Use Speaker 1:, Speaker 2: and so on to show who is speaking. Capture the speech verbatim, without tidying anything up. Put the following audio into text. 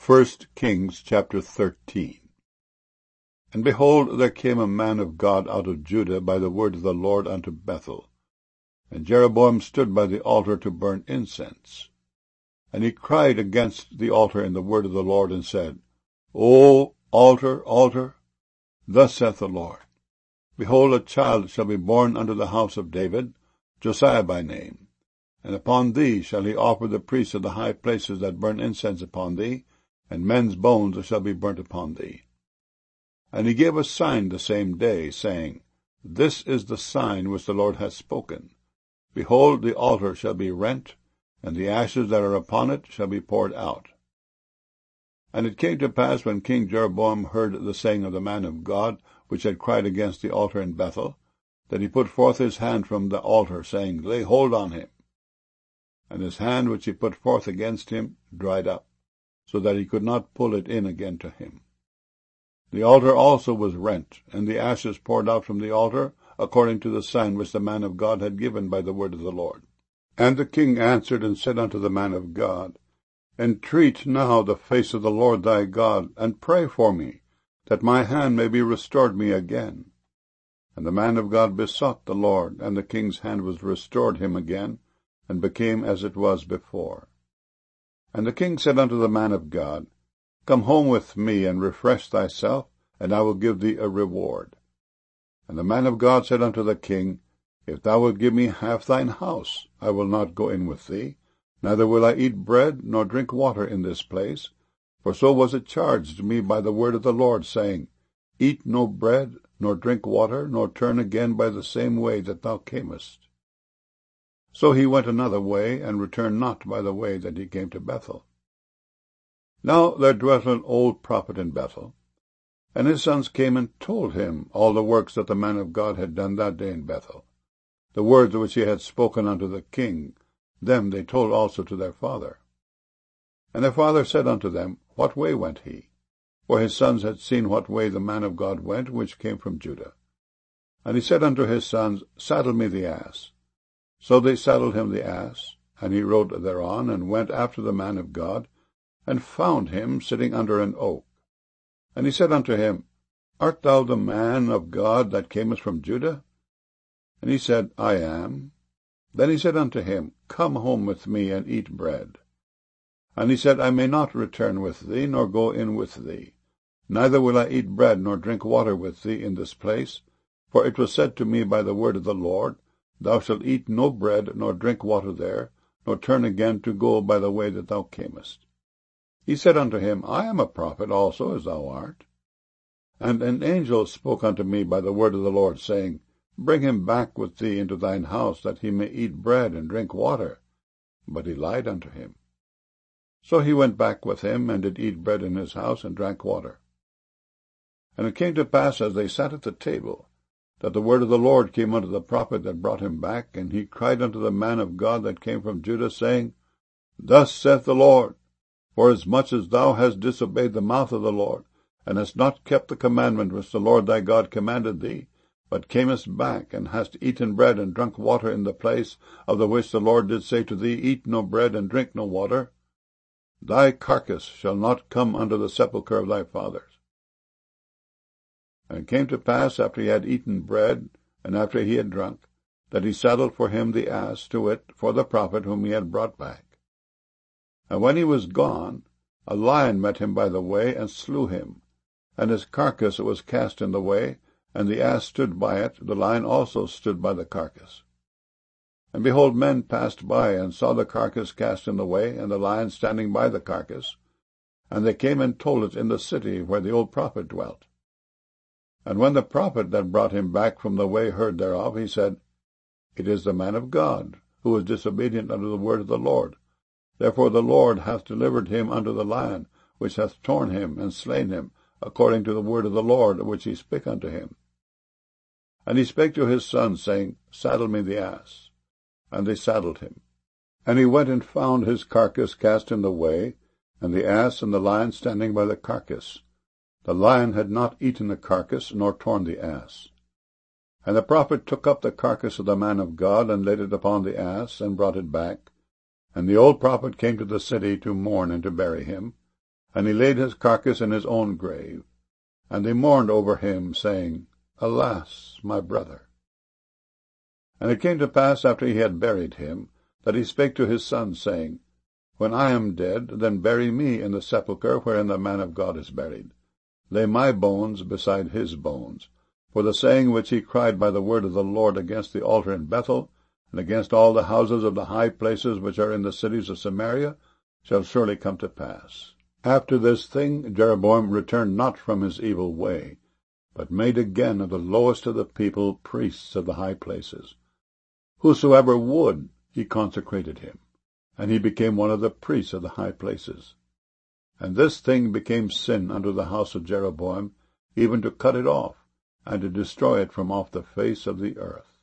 Speaker 1: First Kings chapter thirteen. And behold, there came a man of God out of Judah by the word of the Lord unto Bethel. And Jeroboam stood by the altar to burn incense. And he cried against the altar in the word of the Lord, and said, O altar, altar, thus saith the Lord, Behold, a child shall be born unto the house of David, Josiah by name. And upon thee shall he offer the priests of the high places that burn incense upon thee, and men's bones shall be burnt upon thee. And he gave a sign the same day, saying, This is the sign which the Lord hath spoken. Behold, the altar shall be rent, and the ashes that are upon it shall be poured out. And it came to pass, when King Jeroboam heard the saying of the man of God, which had cried against the altar in Bethel, that he put forth his hand from the altar, saying, Lay hold on him. And his hand which he put forth against him dried up, so that he could not pull it in again to him. The altar also was rent, and the ashes poured out from the altar, according to the sign which the man of God had given by the word of the Lord. And the king answered and said unto the man of God, Entreat now the face of the Lord thy God, and pray for me, that my hand may be restored me again. And the man of God besought the Lord, and the king's hand was restored him again, and became as it was before. And the king said unto the man of God, Come home with me, and refresh thyself, and I will give thee a reward. And the man of God said unto the king, If thou wilt give me half thine house, I will not go in with thee, neither will I eat bread nor drink water in this place, for so was it charged me by the word of the Lord, saying, Eat no bread, nor drink water, nor turn again by the same way that thou camest. So he went another way, and returned not by the way that he came to Bethel. Now there dwelt an old prophet in Bethel, and his sons came and told him all the works that the man of God had done that day in Bethel. The words which he had spoken unto the king, them they told also to their father. And their father said unto them, What way went he? For his sons had seen what way the man of God went, which came from Judah. And he said unto his sons, Saddle me the ass. So they saddled him the ass, and he rode thereon, and went after the man of God, and found him sitting under an oak. And he said unto him, Art thou the man of God that camest from Judah? And he said, I am. Then he said unto him, Come home with me, and eat bread. And he said, I may not return with thee, nor go in with thee. Neither will I eat bread nor drink water with thee in this place, for it was said to me by the word of the Lord, Thou shalt eat no bread nor drink water there, nor turn again to go by the way that thou camest. He said unto him, I am a prophet also, as thou art. And an angel spoke unto me by the word of the Lord, saying, Bring him back with thee into thine house, that he may eat bread and drink water. But he lied unto him. So he went back with him, and did eat bread in his house, and drank water. And it came to pass, as they sat at the table, that the word of the Lord came unto the prophet that brought him back, and he cried unto the man of God that came from Judah, saying, Thus saith the Lord, Forasmuch as thou hast disobeyed the mouth of the Lord, and hast not kept the commandment which the Lord thy God commanded thee, but camest back, and hast eaten bread and drunk water in the place of the which the Lord did say to thee, Eat no bread and drink no water, thy carcass shall not come under the sepulchre of thy fathers. And it came to pass, after he had eaten bread, and after he had drunk, that he saddled for him the ass, to wit, for the prophet whom he had brought back. And when he was gone, a lion met him by the way, and slew him. And his carcass was cast in the way, and the ass stood by it, the lion also stood by the carcass. And behold, men passed by, and saw the carcass cast in the way, and the lion standing by the carcass. And they came and told it in the city where the old prophet dwelt. And when the prophet that brought him back from the way heard thereof, he said, It is the man of God, who is disobedient unto the word of the Lord. Therefore the Lord hath delivered him unto the lion, which hath torn him and slain him, according to the word of the Lord, which he spake unto him. And he spake to his sons, saying, Saddle me the ass. And they saddled him. And he went and found his carcass cast in the way, and the ass and the lion standing by the carcass. The lion had not eaten the carcass, nor torn the ass. And the prophet took up the carcass of the man of God, and laid it upon the ass, and brought it back. And the old prophet came to the city to mourn and to bury him. And he laid his carcass in his own grave. And they mourned over him, saying, Alas, my brother! And it came to pass, after he had buried him, that he spake to his sons, saying, When I am dead, then bury me in the sepulchre wherein the man of God is buried. Lay my bones beside his bones. For the saying which he cried by the word of the Lord against the altar in Bethel, and against all the houses of the high places which are in the cities of Samaria, shall surely come to pass. After this thing Jeroboam returned not from his evil way, but made again of the lowest of the people priests of the high places. Whosoever would, he consecrated him, and he became one of the priests of the high places. And this thing became sin unto the house of Jeroboam, even to cut it off, and to destroy it from off the face of the earth.